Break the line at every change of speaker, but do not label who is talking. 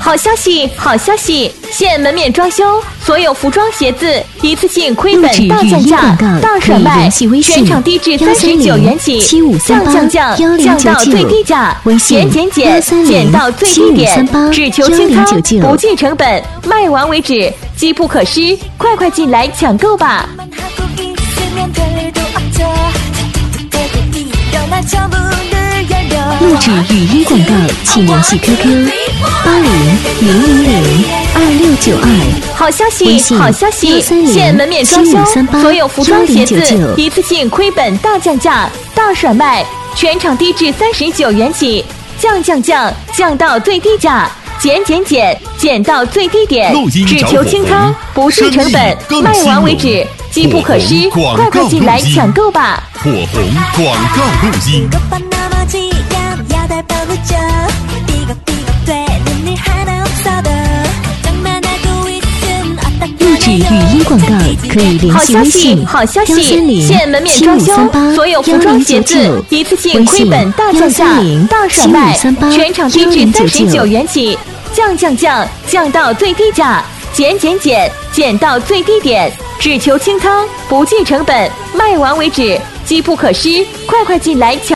好消息，好消息！现门面装修，所有服装鞋子一次性亏本大降价，大甩卖，全场低至39元起，降到最低价，减到最低点，只求清仓，不计成本，卖完为止，机不可失，快进来抢购吧！
录制语音广告，请联系 QQ 80000262。
好消息，好消息！现门面装修，所有服装鞋子一次性亏本大降价，大甩卖，全场低至39元起，降到最低价，减到最低点，只求清仓，不计成本，卖完为止，机不可失，快进来抢购吧！
火红广告录音。
录制语音广告可以联系微信
好消息！现门面装修，所有服装鞋子一次性亏本大降价，大甩卖，全场低至39元起，降到最低价，减到最低点，只求清仓，不计成本，卖完为止，机不可失，快进来抢！